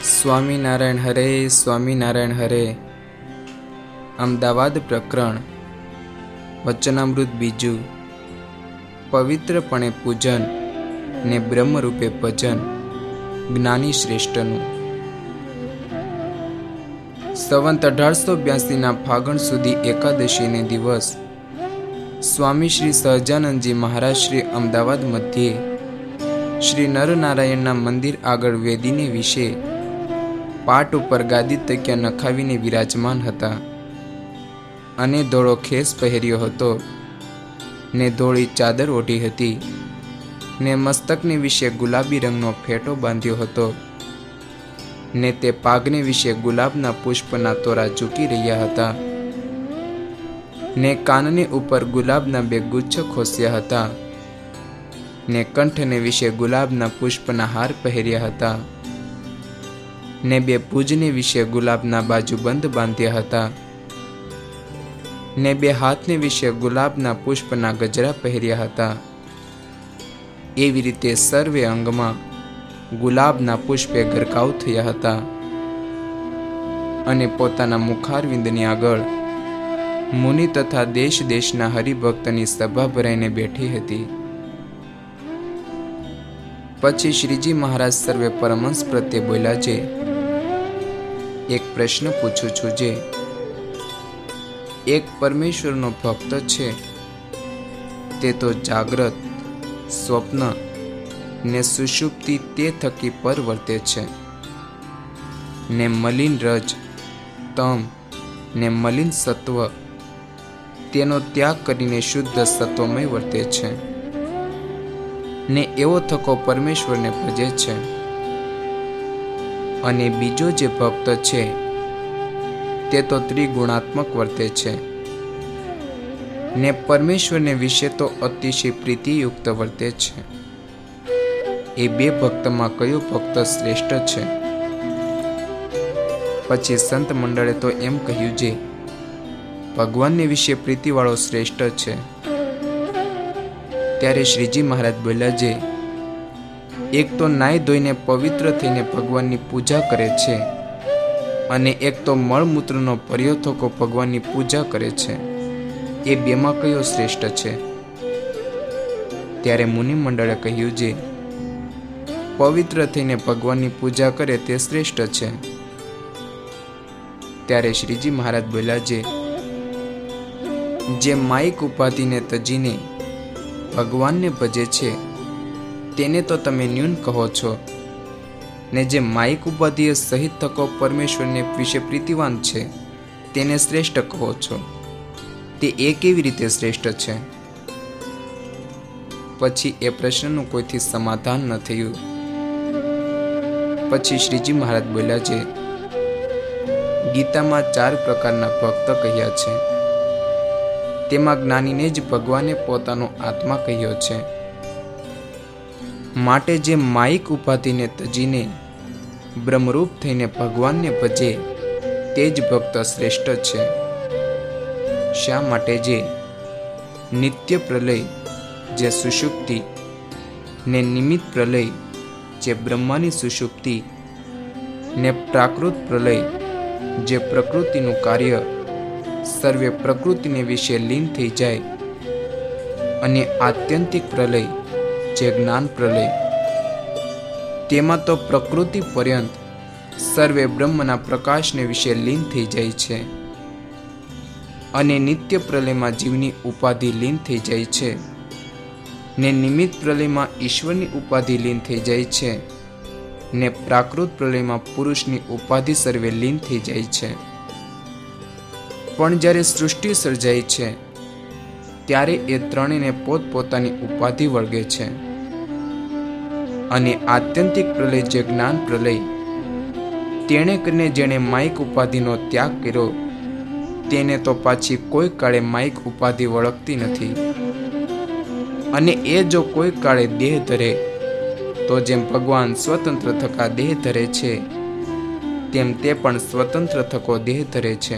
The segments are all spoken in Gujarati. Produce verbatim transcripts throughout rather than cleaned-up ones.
સ્વામિનારાયણ હરે સ્વામિનારાયણ હરે. અમદાવાદ પ્રકરણ વચનામૃત બીજું. પવિત્રપણે પૂજન ને બ્રહ્મરૂપે ભજન જ્ઞાની શ્રેષ્ઠનું. સંવંત અઢારસો બ્યાસીના ફાગણ સુધી એકાદશીને દિવસ સ્વામી શ્રી સહજાનંદજી મહારાજ શ્રી અમદાવાદ મધ્યે શ્રી નરનારાયણના મંદિર આગળ વેદીને વિશે પાટ ઉપર ગાદી તકિયા નખાવીને વિરાજમાન હતા અને ધોળો ખેસ પહેર્યો હતો ને ધોળી ચાદર ઓઢી હતી ને મસ્તકને વિશે ગુલાબી રંગનો ફેટો બાંધ્યો હતો ને તે પાગને વિશે ગુલાબના પુષ્પના તોરા ઝૂકી રહ્યા હતા ને કાનને ઉપર ગુલાબના બે ગુચ્છ ખોસ્યા હતા ને કંઠને વિશે ગુલાબના પુષ્પના હાર પહેર્યા હતા ને બે ભુજને વિશે ગુલાબના બાજુબંધ બાંધ્યા હતા ને બે હાથને વિશે ગુલાબના પુષ્પના ગજરા પહેર્યા હતા. એવી રીતે સર્વે અંગમાં ગુલાબના પુષ્પે ગરકાવ થયા હતા અને પોતાના મુખારવિંદની આગળ મુનિ તથા દેશ દેશના હરિભક્તની સભા ભરાઈને બેઠી હતી. પછી શ્રીજી મહારાજ સર્વે પરમહંસ પ્રત્યે બોલ્યા છે, એક પ્રશ્ન પૂછું છું. જે એક પરમેશ્વરનો ભક્ત છે તે તો જાગ્રત, સ્વપ્ન ને સુષુપ્તિ તે થકી પર વર્તે છે ને મલિન રજ, તમ ને મલિન સત્વ તેનો ત્યાગ કરીને શુદ્ધ સત્વમય વર્તે છે ને એવો થકો પરમેશ્વરને ભજે છે. અને બીજો જે ભક્ત છે તે તો ત્રિગુણાત્મક વર્તે છે ને પરમેશ્વરને વિશે તો અતિશય પ્રીતિયુક્ત વર્તે છે. એ બે ભક્તમાં કયો ભક્ત શ્રેષ્ઠ છે? પછી સંત મંડળે તો એમ કહ્યું છે, ભગવાનને વિશે પ્રીતિવાળો શ્રેષ્ઠ છે. ત્યારે શ્રીજી મહારાજ બોલ્યા છે, એક તો નાઈ ધોઈને પવિત્ર થઈને ભગવાનની પૂજા કરે છે અને એક તો મળમૂત્રનો પર્યો થકો ભગવાનની પૂજા કરે છે. એ બેમાં કયો શ્રેષ્ઠ છે? ત્યારે મુનિ મંડળે કહ્યું છે, પવિત્ર થઈને ભગવાનની પૂજા કરે તે શ્રેષ્ઠ છે. ત્યારે શ્રીજી મહારાજ બોલ્યા છે, જે માયિક ઉપાધિને તજીને ભગવાનને ભજે છે તેને તો તમે ન્યૂન કહો છો ને જે માયિક ઉપાધિએ સહિત થકો પરમેશ્વરને વિશે પ્રીતિવાન છે તેને શ્રેષ્ઠ કહો છો. તે એ કેવી રીતે શ્રેષ્ઠ છે? પછી એ પ્રશ્નનું કોઈથી સમાધાન ન થયું. પછી શ્રીજી મહારાજ બોલ્યા છે, ગીતામાં ચાર પ્રકારના ભક્ત કહ્યા છે. તેમાં જ્ઞાનીને જ ભગવાને પોતાનો આત્મા કહ્યો છે. માટે જે માયિક ઉપાધિને તજીને બ્રહ્મરૂપ થઈને ભગવાનને ભજે તે જ ભક્ત શ્રેષ્ઠ છે. શા માટે? જે નિત્ય પ્રલય જે સુષુપ્તિ ને નિમિત્ત પ્રલય જે બ્રહ્માની સુષુપ્તિ ને પ્રાકૃત પ્રલય જે પ્રકૃતિનું કાર્ય સર્વે પ્રકૃતિને વિશે લીન થઈ જાય અને આત્યંતિક પ્રલય જે જ્ઞાન પ્રલય તેમાં તો પ્રકૃતિ પર્યંત સર્વે બ્રહ્મના પ્રકાશને વિશે લીન થઈ જાય છે અને નિત્ય પ્રલયમાં જીવની ઉપાધિ લીન થઈ જાય છે ને નિમિત્ત પ્રલયમાં ઈશ્વરની ઉપાધિ લીન થઈ જાય છે ને પ્રાકૃત પ્રલયમાં પુરુષની ઉપાધિ સર્વે લીન થઈ જાય છે. પણ જ્યારે સૃષ્ટિ સર્જાય છે ત્યારે એ ત્રણેયને પોતપોતાની ઉપાધિ વળગે છે અને આત્યંતિક પ્રલય જે જ્ઞાન પ્રલય તેણે કરીને જેણે માયિક ઉપાધિનો ત્યાગ કર્યો તેને તો પાછી કોઈ કાળે માયિક ઉપાધિ વળગતી નથી. અને એ જો કોઈ કાળે દેહ ધરે તો જેમ ભગવાન સ્વતંત્ર થકા દેહ ધરે છે તેમ તે પણ સ્વતંત્ર થકો દેહ ધરે છે.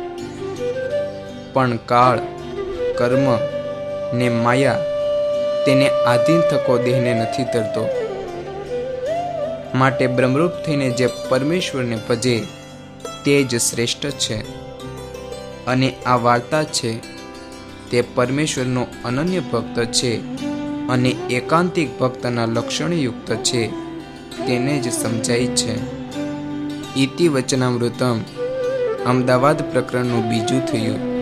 પણ કાળ, કર્મ ને માયા તેને આધીન થકો દેહને નથી ધરતો. માટે બ્રહ્મરૂપ થઈને જે પરમેશ્વરને ભજે તે જ શ્રેષ્ઠ છે. અને આ વાર્તા છે તે પરમેશ્વરનો અનન્ય ભક્ત છે અને એકાંતિક ભક્તના લક્ષણયુક્ત છે તેને જ સમજાય છે. ઇતિ વચનામૃતમ અમદાવાદ પ્રકરણનું બીજું થયું.